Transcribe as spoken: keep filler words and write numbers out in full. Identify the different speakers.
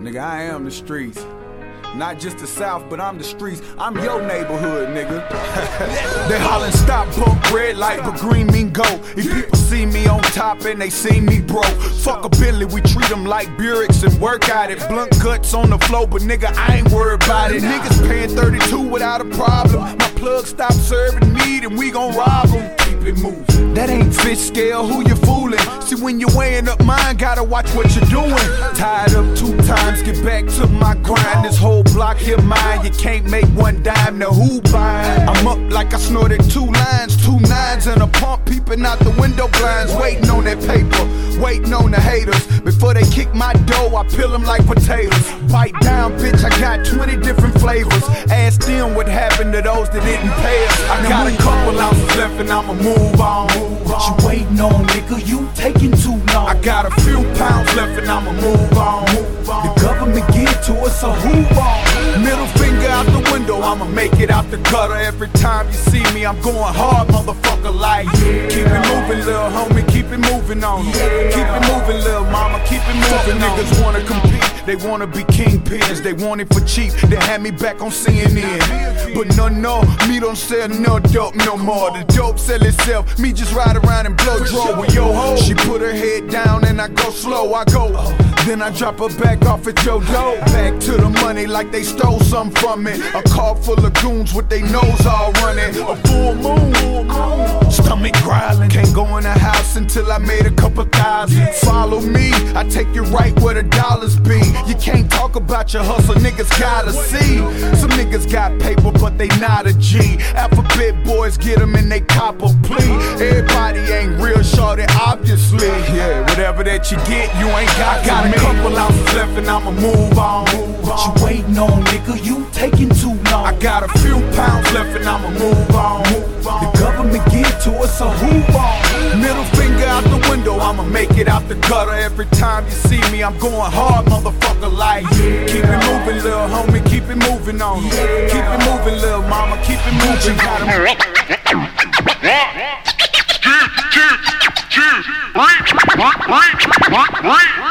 Speaker 1: Nigga, I am the streets. Not just the South, but I'm the streets. I'm your neighborhood, nigga. They hollin' stop, bump, red light, but green mean go. If people see me on top and they see me broke, fuck a Billy, we treat them like Buicks and work at it. Blunt guts on the floor, but nigga, I ain't worried about it. Niggas paying thirty-two without a problem. My plug stop serving meat and we gon' rob them. Keep it moving. That ain't fish scale, who you fooling? See, when you're weighing up mine, gotta watch what you're doing. Tied up two times, get back to my grind. This whole block here mine, you can't make one dime, now who buying? I'm up like I snorted two lines, two nines and a pump peeping out the window blinds. Waiting on that paper, waiting on the haters. Before they kick my dough, I peel them like potatoes. Bite down, bitch, I got twenty different flavors. Ask them what happened to those that didn't pay us. I got a couple ounces left and I'ma move on.
Speaker 2: What you waiting on, nigga? You taking too long.
Speaker 1: I got a few pounds left and I'ma move on.
Speaker 2: The government give to us, so who on?
Speaker 1: Middle finger out the window, I'ma make it out the gutter. Every time you see me, I'm going hard, motherfucker, like yeah. Keep it moving, little homie, keep it moving on them. Yeah. Keep it moving, little mama, keep it moving. Niggas wanna compete, they wanna be kingpins. They want it for cheap, they had me back on C N N. But no, no, me don't sell no dope no more. The dope sell itself, me just ride around and blow draw with yo ho. She put her head down and I go slow, I go. Then I drop her back off at your door. Back to the money like they stole something from me. A car full of goons with they nose all running. A full moon, stomach growling. Can't go in the house until I made a couple thousand. Follow me, I take you right where the dollars be. You can't talk about your hustle, niggas gotta see. Some niggas got paper but they not a G. Alphabet boys get them and they cop a plea. Everybody ain't real shorty, obviously. Yeah, whatever that you get, you ain't got. I got a couple ounces left and I'ma move on.
Speaker 2: What you waiting on, nigga? You taking too long.
Speaker 1: I got a few pounds left and I'ma move on.
Speaker 2: The government give to us, so who on?
Speaker 1: Middle finger out the window, I'ma make it out the gutter. Every time you see me, I'm going hard, motherfucker, like yeah. Keep it moving, little homie, keep it moving on them. Yeah. Keep it moving, little mama, keep it moving. Gotta
Speaker 3: Reach, reach, reach, reach, reach, reach.